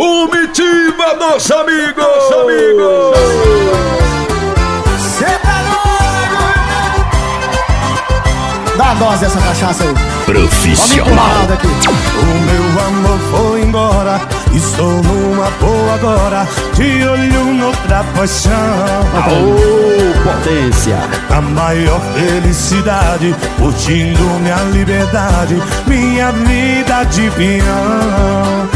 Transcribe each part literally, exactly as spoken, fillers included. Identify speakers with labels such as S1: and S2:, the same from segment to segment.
S1: Comitiva dos amigos! Dos amigos!
S2: Cê tá doido? Dá a dose dessa cachaça aí.
S3: Profissional.
S2: Aqui.
S4: O meu amor foi embora, estou numa boa agora, de olho noutra paixão.
S3: Aô, potência.
S4: A maior felicidade, curtindo minha liberdade, minha vida de peão.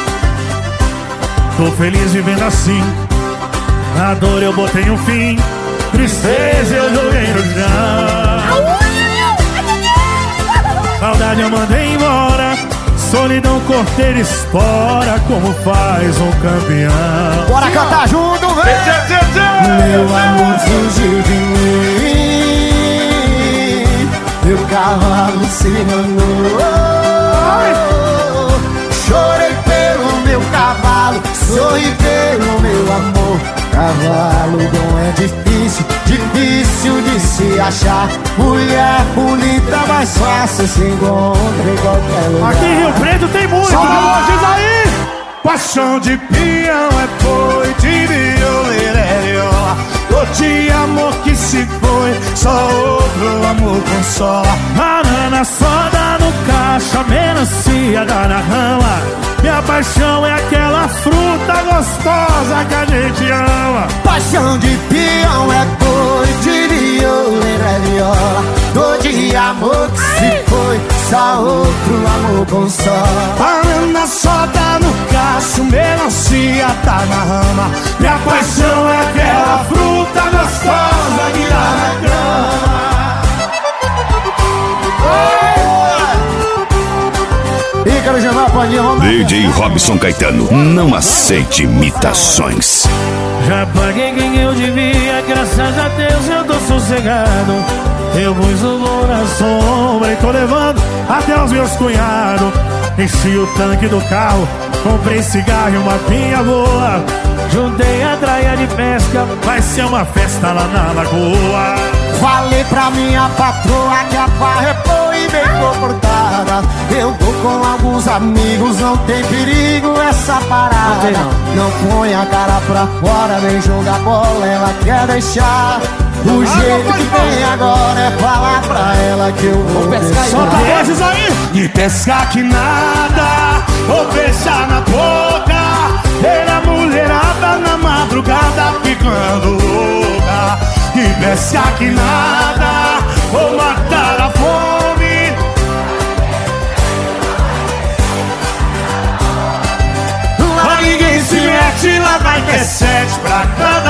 S4: Tô feliz vivendo assim, na dor eu botei um fim, tristeza eu joguei no chão. Saudade eu mandei embora, solidão corteira espora, como faz um campeão.
S2: Bora cantar junto, vem!
S4: Meu amor fugiu de mim,
S2: meu cavalo se enganou. Chorei pelo meu cavalo, sorri pelo meu amor. Cavalo bom é difícil, difícil de se achar. Mulher bonita mais fácil se encontra em qualquer lugar.
S4: Aqui em Rio Preto tem muito, diz aí! Paixão de peão é boi, de violeira é viola. Outro amor que se foi, só outro amor consola. Banana só dá no caixa, melancia dá na rama. Minha paixão é aquela fruta gostosa que a gente ama.
S2: Paixão de peão é boi, de violeira é viola. Dor de amor que se foi, só outro amor consola.
S4: Banana só dá no cacho, melancia tá na rama. Minha paixão é aquela fruta gostosa que dá na grama.
S2: Ícaro Jamal, pode ir,
S3: D J Robson Caetano, não aceite imitações.
S4: Já paguei quem eu devia, graças a Deus eu tô sossegado. Eu pus o voo na sombra e tô levando até os meus cunhados. Enchi o tanque do carro, comprei cigarro e uma pinha boa. Juntei a traia de pesca, vai ser uma festa lá na lagoa.
S2: Falei pra minha patroa que a barra é boa e bem comportada. Eu vou com alguns amigos, não tem perigo essa parada. Não, não. não põe a cara pra fora, vem jogar bola, ela quer deixar. O ah, jeito que tem agora é falar pra ela que eu vou pescar.
S4: Solta esses aí! E pescar que nada, vou fechar na boca. Ver a mulherada na madrugada ficando louca. E pescar que nada, vou matar a fome. Lá ninguém se mete, lá vai ter sete pra cada